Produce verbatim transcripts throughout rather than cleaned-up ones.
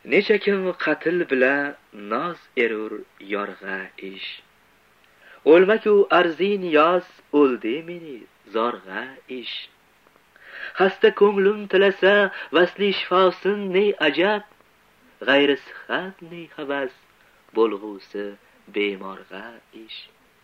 Necha kim qatl bilan noz erur yorg'a ish. O'lmaku arzin yoz o'ldi meni zorg'a ish. Xasta ko'nglim tilasa vasli shifosin ne ajab, g'ayri sihat ne havas bo'lg'usi bemorg'a ish.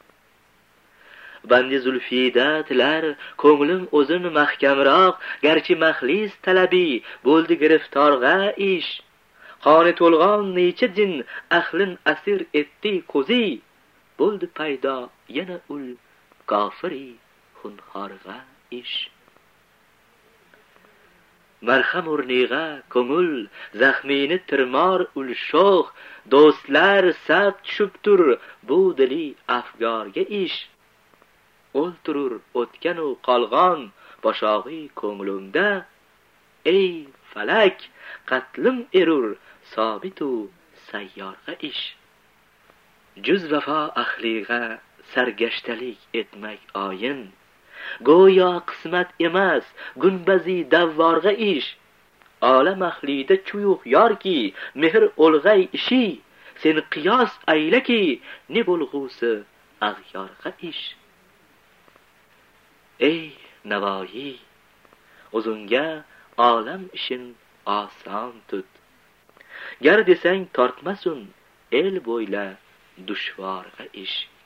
Bandi zulfida tilar ko'nglim o'zin mahkamroq, garchi mahlis talabi bo'ldi giriftorg'a ish. Qoni to'lg'on necha jin ahlin asir etdi ko'zi, bo'ldi paydo yana ul kofiri xunxorg'a ish. Marham o'rniga ko'ngil zaxmini tirmor ul sho'x, do'stlar sab tushibtur bu dili afgorga ish. O'ltirur o'tgan u qolg'on boshog'i ko'nglimda, ey falak qatlim erur sobitu sayyorg'a ish. Juz vafo ahliga sargashtalik etmak oyin, go'yo qismat emas gunbazi davvorg'a ish. Olam ahlida chuyuq yorki mehr o'lg'ay ishi, sen qiyos aylaki ne bo'lg'usi ag'yorg'a ish. Ey Navoiy, o'zingga olam ishin oson tut. Gar desang tortmasun el bo'yla dushvorg'a ish.